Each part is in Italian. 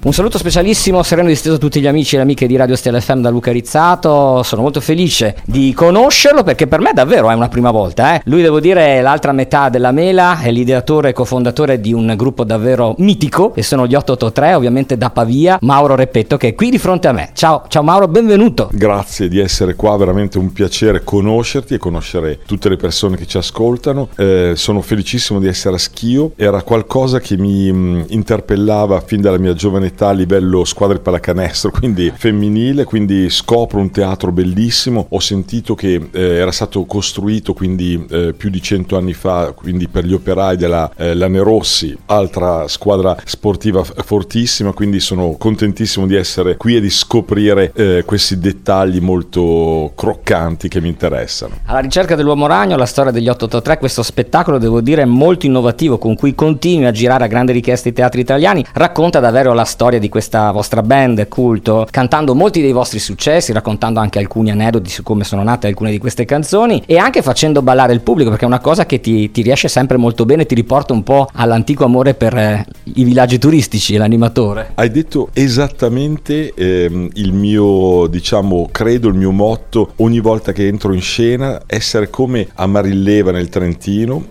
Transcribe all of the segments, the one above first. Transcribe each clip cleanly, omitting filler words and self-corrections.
Un saluto specialissimo, sereno e disteso a tutti gli amici e le amiche di Radio Stella FM da Luca Rizzato. Sono molto felice di conoscerlo perché per me davvero è una prima volta. Lui, devo dire, è l'altra metà della Mela, è l'ideatore e cofondatore di un gruppo davvero mitico e sono gli 883, ovviamente da Pavia, Mauro Repetto, che è qui di fronte a me. Ciao Mauro, benvenuto. Grazie di essere qua, veramente un piacere conoscerti e conoscere tutte le persone che ci ascoltano. Sono felicissimo di essere a Schio, era qualcosa che mi interpellava fin dalla mia giovane età a livello squadre pallacanestro, quindi femminile, quindi scopro un teatro bellissimo. Ho sentito che era stato costruito quindi più di 100 anni fa, quindi per gli operai della Lanerossi, altra squadra sportiva fortissima, quindi sono contentissimo di essere qui e di scoprire questi dettagli molto croccanti che mi interessano. Alla ricerca dell'uomo ragno, la storia degli 883, questo spettacolo devo dire molto innovativo con cui continui a girare a grande richiesta i teatri italiani, racconta davvero la storia di questa vostra band culto, cantando molti dei vostri successi, raccontando anche alcuni aneddoti su come sono nate alcune di queste canzoni e anche facendo ballare il pubblico, perché è una cosa che ti riesce sempre molto bene, ti riporta un po' all'antico amore per i villaggi turistici e l'animatore. Hai detto esattamente il mio, credo, il mio motto ogni volta che entro in scena, essere come a Marilleva nel Trentino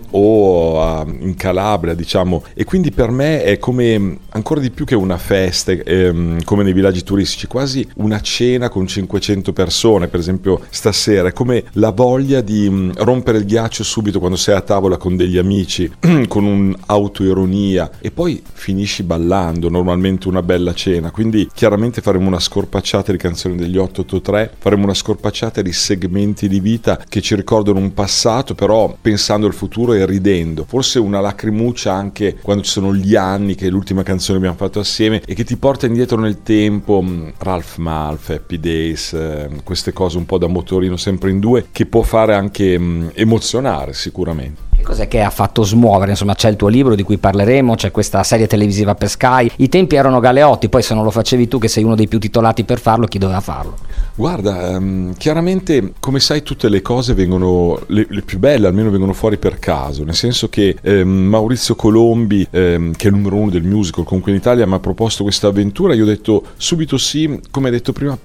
o in Calabria, e quindi per me è come ancora di più che una festa, come nei villaggi turistici, quasi una cena con 500 persone, per esempio stasera, è come la voglia di rompere il ghiaccio subito quando sei a tavola con degli amici, con un'autoironia, e poi finisci ballando, normalmente una bella cena. Quindi chiaramente faremo una scorpacciata di canzoni degli 883, faremo una scorpacciata di segmenti di vita che ci ricordano un passato, però pensando al futuro e ridendo, forse una lacrimuccia anche quando ci sono gli anni, che è l'ultima canzone che abbiamo fatto assieme e che ti porta indietro nel tempo, Ralph Malph, Happy Days, queste cose un po' da motorino sempre in due, che può fare anche emozionare sicuramente. Che cos'è che ha fatto smuovere? Insomma, c'è il tuo libro di cui parleremo, c'è questa serie televisiva per Sky, i tempi erano Galeotti, poi se non lo facevi tu, che sei uno dei più titolati per farlo, chi doveva farlo? Guarda, chiaramente, come sai, tutte le cose vengono, le più belle almeno vengono fuori per caso, nel senso che Maurizio Colombi, che è il numero uno del musical comunque in Italia, mi ha proposto questa avventura, io ho detto subito sì, come hai detto prima,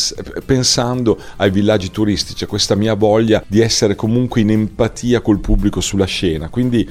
pensando ai villaggi turistici, a questa mia voglia di essere comunque in empatia col pubblico sulla scena, quindi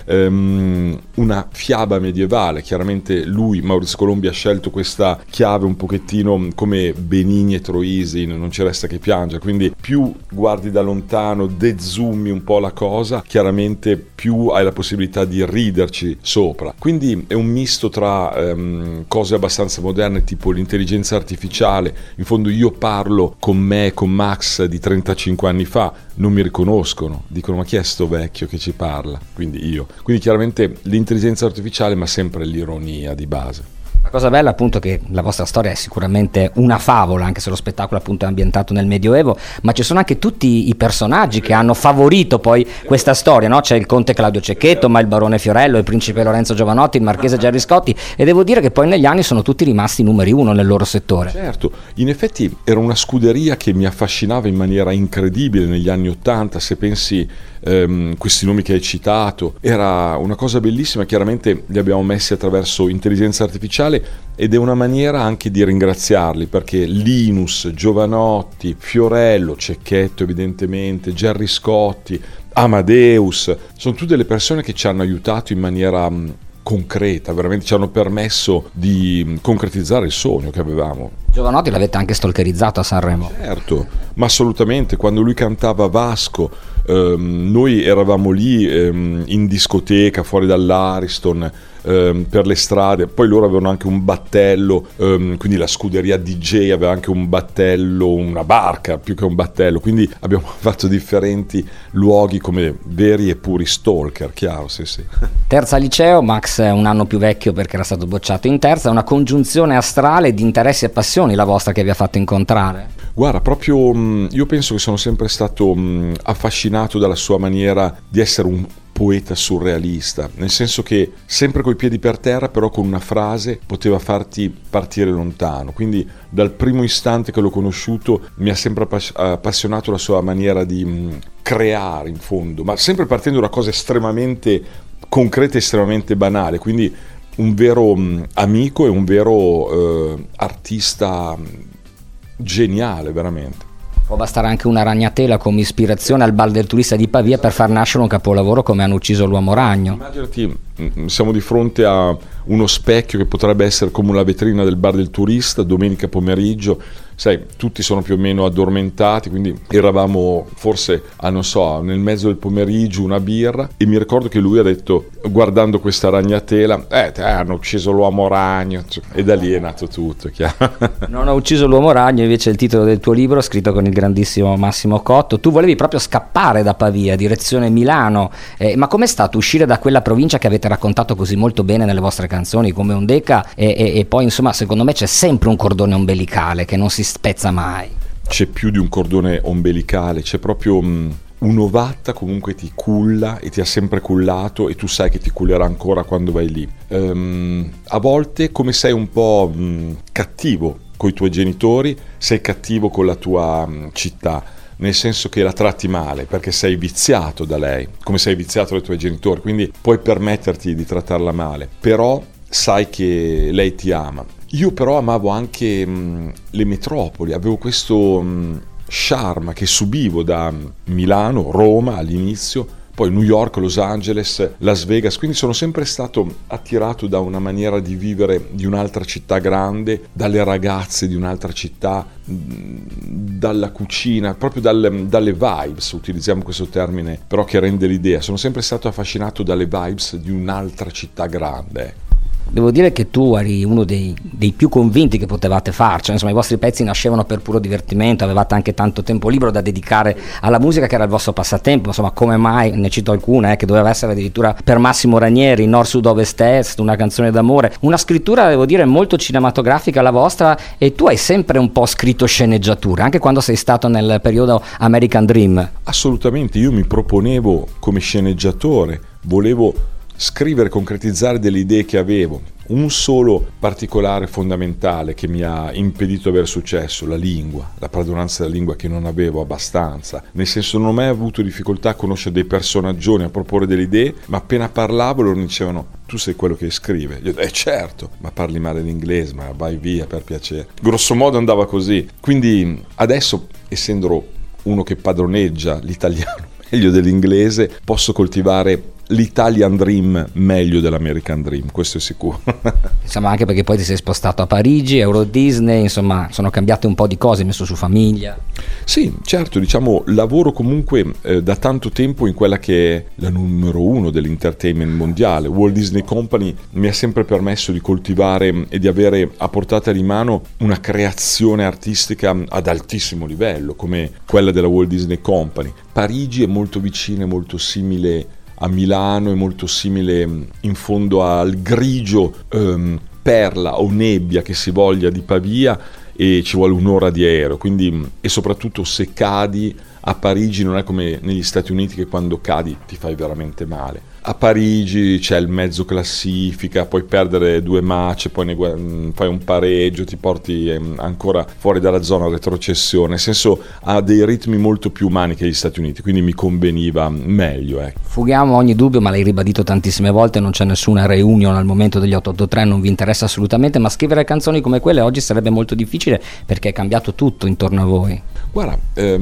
una fiaba medievale. Chiaramente lui, Maurizio Colombi, ha scelto questa chiave un pochettino come Benigni e Troisi, non ci resta che piangere, quindi più guardi da lontano, dezoomi un po' la cosa, chiaramente più hai la possibilità di riderci sopra. Quindi è un misto tra cose abbastanza moderne tipo l'intelligenza artificiale. In fondo io parlo con me, con Max di 35 anni fa, non mi riconoscono, dicono ma chi è sto vecchio che ci parla? Quindi io. Quindi chiaramente l'intelligenza artificiale, ma sempre l'ironia di base. La cosa bella appunto è che la vostra storia è sicuramente una favola, anche se lo spettacolo appunto è ambientato nel Medioevo, ma ci sono anche tutti i personaggi che hanno favorito poi questa storia, no? C'è il conte Claudio Cecchetto, ma il barone Fiorello, il principe Lorenzo Giovanotti, il marchese Gerry Scotti, e devo dire che poi negli anni sono tutti rimasti numeri uno nel loro settore. Certo, in effetti era una scuderia che mi affascinava in maniera incredibile negli anni '80, se pensi questi nomi che hai citato, era una cosa bellissima. Chiaramente li abbiamo messi attraverso intelligenza artificiale ed è una maniera anche di ringraziarli, perché Linus, Giovanotti, Fiorello, Cecchetto evidentemente, Gerry Scotti, Amadeus, sono tutte le persone che ci hanno aiutato in maniera concreta, veramente ci hanno permesso di concretizzare il sogno che avevamo. Giovanotti l'avete anche stalkerizzato a Sanremo. Certo, ma assolutamente, quando lui cantava Vasco, noi eravamo lì in discoteca, fuori dall'Ariston, per le strade, poi loro avevano anche un battello, quindi la scuderia DJ aveva anche un battello, una barca più che un battello, quindi abbiamo fatto differenti luoghi come veri e puri stalker, chiaro, sì. Terza liceo, Max è un anno più vecchio perché era stato bocciato in terza, una congiunzione astrale di interessi e passioni la vostra che vi ha fatto incontrare. Guarda, proprio io penso che sono sempre stato affascinato dalla sua maniera di essere un poeta surrealista, nel senso che sempre coi piedi per terra, però con una frase poteva farti partire lontano. Quindi dal primo istante che l'ho conosciuto mi ha sempre appassionato la sua maniera di creare, in fondo, ma sempre partendo da cose estremamente concrete, estremamente banali. Quindi un vero amico e un vero artista geniale, veramente. Può bastare anche una ragnatela come ispirazione al Bal del Turista di Pavia per far nascere un capolavoro come Hanno ucciso l'uomo ragno. Immaginati, siamo di fronte a uno specchio che potrebbe essere come la vetrina del Bar del Turista, domenica pomeriggio, sai, tutti sono più o meno addormentati, quindi eravamo forse, non so, nel mezzo del pomeriggio, una birra, e mi ricordo che lui ha detto, guardando questa ragnatela, hanno ucciso l'uomo ragno, e da lì è nato tutto, chiaro. Non ho ucciso l'uomo ragno, invece è il titolo del tuo libro, scritto con il grandissimo Massimo Cotto. Tu volevi proprio scappare da Pavia, direzione Milano, ma com'è stato uscire da quella provincia che avete raccontato così molto bene nelle vostre canzoni, come Ondeca, e poi insomma secondo me c'è sempre un cordone ombelicale che non si spezza mai. C'è più di un cordone ombelicale, c'è proprio un'ovata, comunque ti culla e ti ha sempre cullato, e tu sai che ti cullerà ancora quando vai lì. A volte, come sei un po' cattivo con i tuoi genitori, sei cattivo con la tua città, nel senso che la tratti male perché sei viziato da lei, come sei viziato dai tuoi genitori, quindi puoi permetterti di trattarla male, però sai che lei ti ama. Io però amavo anche le metropoli, avevo questo charme che subivo da Milano, Roma all'inizio, poi New York, Los Angeles, Las Vegas, quindi sono sempre stato attirato da una maniera di vivere di un'altra città grande, dalle ragazze di un'altra città, dalla cucina, proprio dalle vibes, utilizziamo questo termine però che rende l'idea. Sono sempre stato affascinato dalle vibes di un'altra città grande. Devo dire che tu eri uno dei più convinti che potevate farci, insomma i vostri pezzi nascevano per puro divertimento, avevate anche tanto tempo libero da dedicare alla musica che era il vostro passatempo, insomma come mai, ne cito alcune, che doveva essere addirittura per Massimo Ranieri, Nord, Sud, Ovest, Est, una canzone d'amore, una scrittura devo dire molto cinematografica la vostra, e tu hai sempre un po' scritto sceneggiature, anche quando sei stato nel periodo American Dream. Assolutamente, io mi proponevo come sceneggiatore, volevo scrivere, concretizzare delle idee che avevo. Un solo particolare fondamentale che mi ha impedito di avere successo: la lingua, la padronanza della lingua, che non avevo abbastanza, nel senso non ho mai avuto difficoltà a conoscere dei personaggioni, a proporre delle idee, ma appena parlavo loro mi dicevano: tu sei quello che scrive. Io certo, ma parli male l'inglese, ma vai via per piacere. Grosso modo andava così. Quindi adesso, essendo uno che padroneggia l'italiano meglio dell'inglese, posso coltivare l'Italian Dream meglio dell'American Dream, questo è sicuro. Insomma, anche perché poi ti sei spostato a Parigi, Euro Disney, insomma sono cambiate un po' di cose, hai messo su famiglia. Sì, certo, diciamo lavoro comunque da tanto tempo in quella che è la numero uno dell'entertainment mondiale. Walt Disney Company mi ha sempre permesso di coltivare e di avere a portata di mano una creazione artistica ad altissimo livello come quella della Walt Disney Company. Parigi è molto vicina, è molto simile a Milano, è molto simile in fondo al grigio perla o nebbia che si voglia di Pavia, e ci vuole un'ora di aereo, quindi, e soprattutto se cadi a Parigi non è come negli Stati Uniti che quando cadi ti fai veramente male. A Parigi c'è il mezzo classifica, puoi perdere 2 match, poi fai un pareggio, ti porti ancora fuori dalla zona retrocessione, nel senso ha dei ritmi molto più umani che gli Stati Uniti, quindi mi conveniva meglio. Fughiamo ogni dubbio, ma l'hai ribadito tantissime volte, non c'è nessuna reunion al momento degli 883, non vi interessa assolutamente, ma scrivere canzoni come quelle oggi sarebbe molto difficile perché è cambiato tutto intorno a voi. Guarda,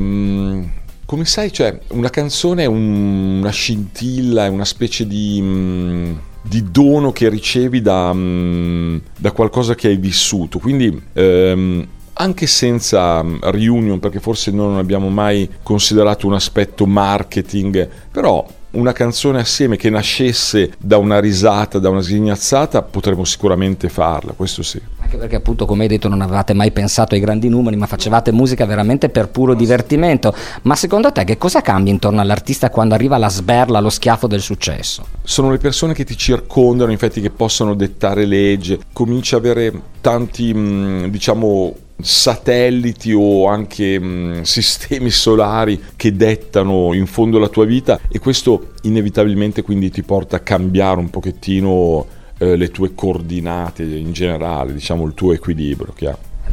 come sai, cioè, una canzone è una scintilla, è una specie di dono che ricevi da qualcosa che hai vissuto, quindi anche senza reunion, perché forse noi non abbiamo mai considerato un aspetto marketing, però una canzone assieme che nascesse da una risata, da una sghignazzata, potremmo sicuramente farla, questo sì. Anche perché appunto, come hai detto, non avevate mai pensato ai grandi numeri, ma facevate musica veramente per puro divertimento. Ma secondo te che cosa cambia intorno all'artista quando arriva la sberla, lo schiaffo del successo? Sono le persone che ti circondano, infatti, che possono dettare legge. Cominci a avere tanti, diciamo, satelliti o anche sistemi solari che dettano in fondo la tua vita, e questo inevitabilmente quindi ti porta a cambiare un pochettino le tue coordinate in generale, diciamo il tuo equilibrio che ha.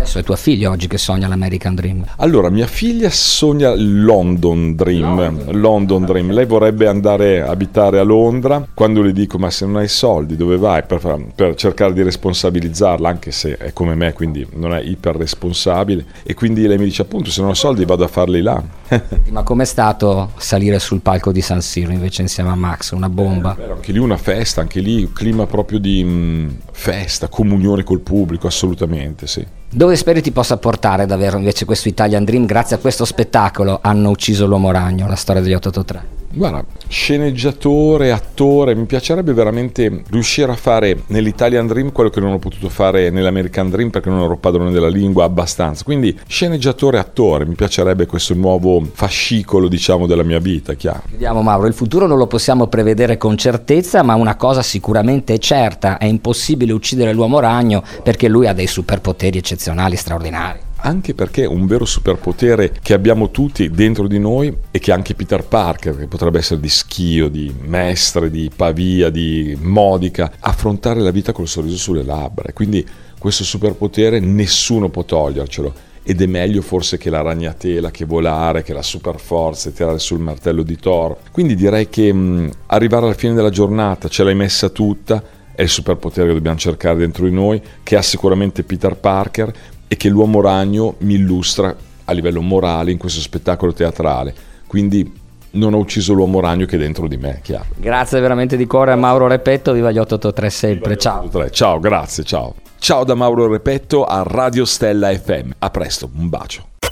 Adesso è tua figlia oggi che sogna l'American Dream. Allora, mia figlia sogna London Dream. Lei vorrebbe andare a abitare a Londra. Quando le dico, ma se non hai soldi dove vai? Per cercare di responsabilizzarla, anche se è come me, quindi non è iper responsabile. E quindi lei mi dice, appunto, se non ho soldi vado a farli là. Ma com'è stato salire sul palco di San Siro invece insieme a Max? Una bomba. Anche lì una festa, anche lì un clima proprio di festa, comunione col pubblico, assolutamente, sì. Dove speri ti possa portare davvero invece questo Italian Dream? Grazie a questo spettacolo Hanno ucciso l'uomo ragno, la storia degli 883. Guarda, sceneggiatore, attore, mi piacerebbe veramente riuscire a fare nell'Italian Dream quello che non ho potuto fare nell'American Dream perché non ero padrone della lingua abbastanza. Quindi sceneggiatore, attore, mi piacerebbe questo nuovo fascicolo, diciamo, della mia vita, chiaro. Vediamo Mauro, il futuro non lo possiamo prevedere con certezza, ma una cosa sicuramente è certa, è impossibile uccidere l'uomo ragno perché lui ha dei superpoteri eccezionali, straordinari. Anche perché un vero superpotere che abbiamo tutti dentro di noi e che anche Peter Parker, che potrebbe essere di Schio, di Mestre, di Pavia, di Modica, affrontare la vita col sorriso sulle labbra. E quindi questo superpotere nessuno può togliercelo. Ed è meglio forse che la ragnatela, che volare, che la superforza e tirare sul martello di Thor. Quindi direi che arrivare alla fine della giornata, ce l'hai messa tutta, è il superpotere che dobbiamo cercare dentro di noi, che ha sicuramente Peter Parker, e che l'uomo ragno mi illustra a livello morale in questo spettacolo teatrale. Quindi non ho ucciso l'uomo ragno che è dentro di me, chiaro. Grazie veramente di cuore a Mauro Repetto, viva gli 883 sempre, ciao. Ciao, grazie, ciao. Ciao da Mauro Repetto a Radio Stella FM. A presto, un bacio.